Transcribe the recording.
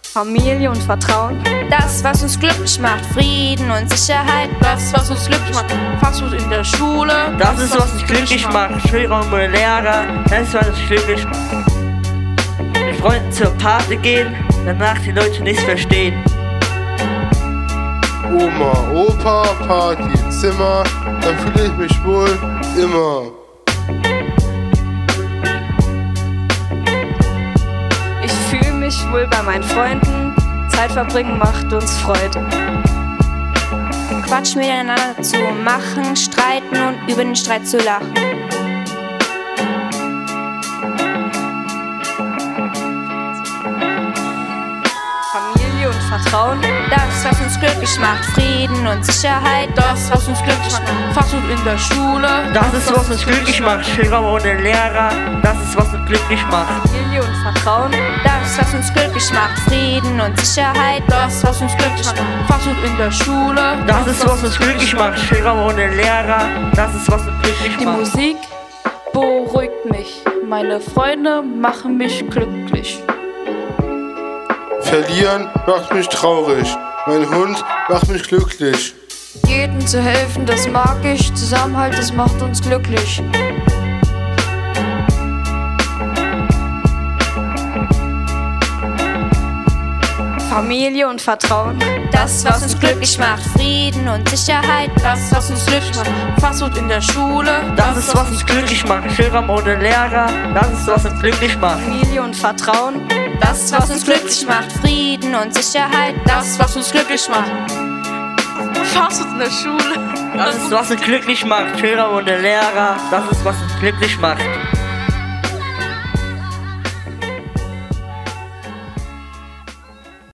Familie und Vertrauen. Das, was uns glücklich macht, Frieden und Sicherheit. Das, was uns glücklich macht, Fastfood in der Schule. Das ist, was uns glücklich macht, Schulraum und Lehrer. Das ist, was uns glücklich macht. Mit Freunden zur Party gehen, danach die Leute nichts verstehen. Oma, Opa, Party im Zimmer, dann fühle ich mich wohl immer. Ich fühle mich wohl bei meinen Freunden. Zeit verbringen macht uns Freude. Quatsch miteinander zu machen, streiten und über den Streit zu lachen. Familie und Vertrauen. Das, was uns glücklich macht, Frieden und Sicherheit. Das, was uns glücklich macht, Fastfood in der Schule. Das ist, was uns glücklich macht, Schulraum ohne Lehrer. Das ist, was uns glücklich macht. Familie und Vertrauen. Das, was uns glücklich macht, Frieden und Sicherheit. Das, was uns glücklich macht, Fastfood in der Schule. Das ist, was uns glücklich macht, Schulraum ohne Lehrer. Das ist, was uns glücklich Die macht. Musik beruhigt mich, meine Freunde machen mich glücklich. Verlieren macht mich traurig, mein Hund macht mich glücklich. Jedem zu helfen, das mag ich. Zusammenhalt, das macht uns glücklich. Familie und Vertrauen. Das, was uns glücklich macht, Frieden und Sicherheit. Das, was uns glücklich macht, Fastfood in der Schule. Das ist, was uns glücklich macht, Schulraum ohne Lehrer. Das ist, was uns glücklich macht. Familie und Vertrauen. Das, was uns glücklich macht, Frieden und Sicherheit. Das, was uns glücklich macht, Fastfood in der Schule. Das ist, was uns glücklich macht, Schulraum ohne Lehrer. Das ist, was uns glücklich macht.